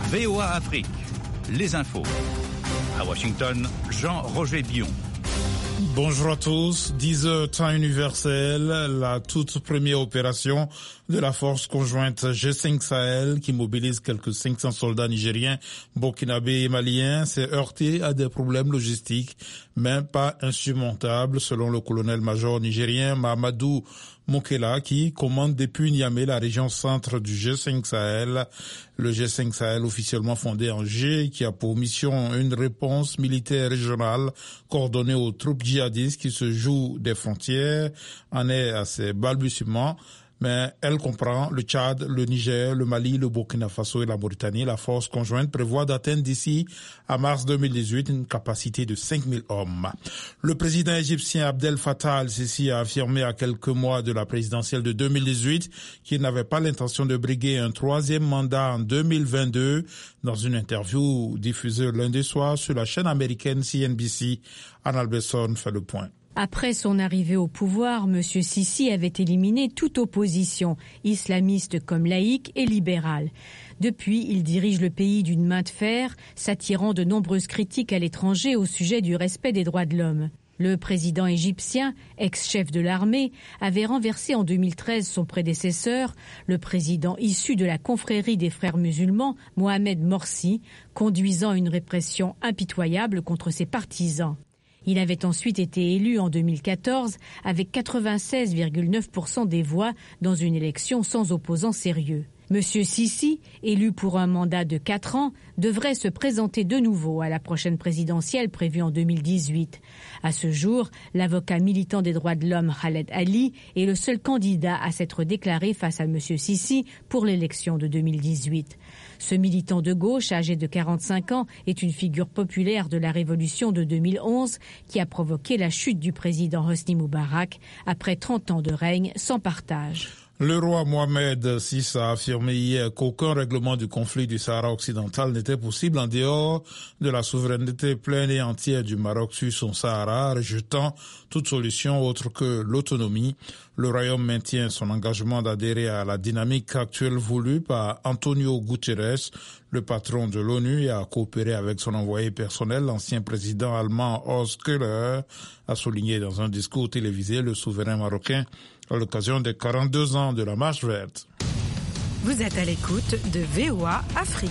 VOA Afrique, les infos. À Washington, Jean-Roger Bion. Bonjour à tous. 10h temps universel, la toute première opération de la force conjointe G5 Sahel qui mobilise quelques 500 soldats nigériens, burkinabés et maliens s'est heurtée à des problèmes logistiques, mais pas insurmontables selon le colonel-major nigérien Mahamadou Mokela qui commande depuis Niamey la région centre du G5 Sahel. Le G5 Sahel officiellement fondé en G qui a pour mission une réponse militaire régionale coordonnée aux troupes djihadistes qui se jouent des frontières en est à ses balbutiements. Mais elle comprend le Tchad, le Niger, le Mali, le Burkina Faso et la Mauritanie. La force conjointe prévoit d'atteindre d'ici à mars 2018 une capacité de 5000 hommes. Le président égyptien Abdel Fattah al-Sisi a affirmé à quelques mois de la présidentielle de 2018 qu'il n'avait pas l'intention de briguer un troisième mandat en 2022. Dans une interview diffusée lundi soir sur la chaîne américaine CNBC, Anne Alberson fait le point. Après son arrivée au pouvoir, M. Sisi avait éliminé toute opposition, islamiste comme laïque et libérale. Depuis, il dirige le pays d'une main de fer, s'attirant de nombreuses critiques à l'étranger au sujet du respect des droits de l'homme. Le président égyptien, ex-chef de l'armée, avait renversé en 2013 son prédécesseur, le président issu de la confrérie des frères musulmans, Mohamed Morsi, conduisant une répression impitoyable contre ses partisans. Il avait ensuite été élu en 2014 avec 96,9% des voix dans une élection sans opposant sérieux. Monsieur Sisi, élu pour un mandat de 4 ans, devrait se présenter de nouveau à la prochaine présidentielle prévue en 2018. À ce jour, l'avocat militant des droits de l'homme Khaled Ali est le seul candidat à s'être déclaré face à Monsieur Sisi pour l'élection de 2018. Ce militant de gauche, âgé de 45 ans, est une figure populaire de la révolution de 2011 qui a provoqué la chute du président Hosni Moubarak après 30 ans de règne sans partage. Le roi Mohamed VI a affirmé hier qu'aucun règlement du conflit du Sahara occidental n'était possible en dehors de la souveraineté pleine et entière du Maroc sur son Sahara, rejetant toute solution autre que l'autonomie. Le royaume maintient son engagement d'adhérer à la dynamique actuelle voulue par Antonio Guterres, le patron de l'ONU, et à coopérer avec son envoyé personnel, l'ancien président allemand Horst Köhler, a souligné dans un discours télévisé le souverain marocain à l'occasion des 42 ans de la Marche verte. Vous êtes à l'écoute de VOA Afrique.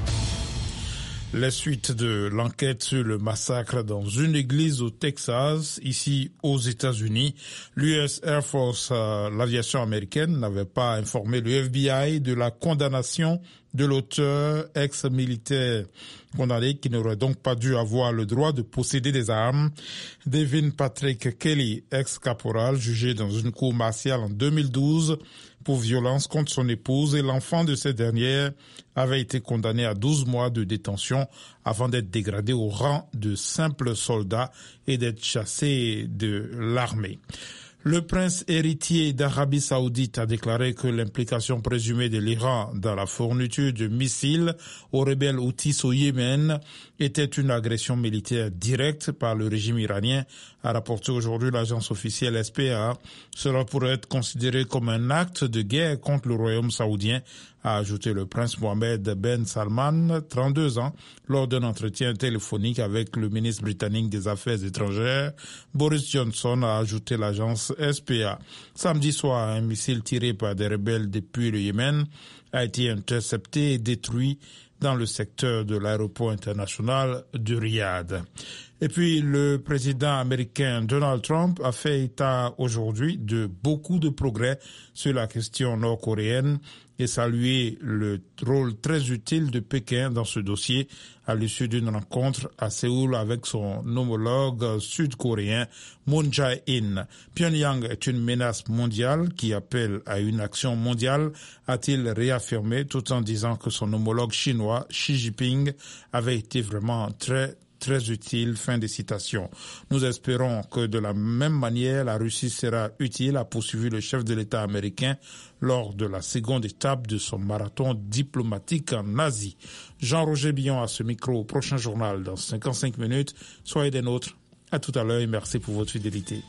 Les suites de l'enquête sur le massacre dans une église au Texas, ici aux États-Unis. L'US Air Force, l'aviation américaine, n'avait pas informé le FBI de la condamnation de l'auteur ex-militaire condamné qui n'aurait donc pas dû avoir le droit de posséder des armes. Devin Patrick Kelly, ex-caporal, jugé dans une cour martiale en 2012 pour violence contre son épouse et l'enfant de cette dernière, avait été condamné à 12 mois de détention avant d'être dégradé au rang de simple soldat et d'être chassé de l'armée. Le prince héritier d'Arabie Saoudite a déclaré que l'implication présumée de l'Iran dans la fourniture de missiles aux rebelles houthis au Yémen était une agression militaire directe par le régime iranien, a rapporté aujourd'hui l'agence officielle SPA. Cela pourrait être considéré comme un acte de guerre contre le royaume saoudien, a ajouté le prince Mohammed Ben Salman, 32 ans, lors d'un entretien téléphonique avec le ministre britannique des Affaires étrangères. Boris Johnson, a ajouté l'agence SPA. Samedi soir, un missile tiré par des rebelles depuis le Yémen a été intercepté et détruit dans le secteur de l'aéroport international de Riyad. Et puis, le président américain Donald Trump a fait état aujourd'hui de beaucoup de progrès sur la question nord-coréenne et salué le rôle très utile de Pékin dans ce dossier à l'issue d'une rencontre à Séoul avec son homologue sud-coréen Moon Jae-in. Pyongyang est une menace mondiale qui appelle à une action mondiale, a-t-il réaffirmé, tout en disant que son homologue chinois Xi Jinping avait été vraiment très utile, fin de citation. Nous espérons que de la même manière, la Russie sera utile, a poursuivi le chef de l'État américain lors de la seconde étape de son marathon diplomatique en Asie. Jean-Roger Bion à ce micro, prochain journal dans 55 minutes. Soyez des nôtres. À tout à l'heure et merci pour votre fidélité.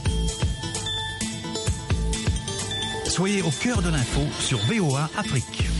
Soyez au cœur de l'info sur VOA Afrique.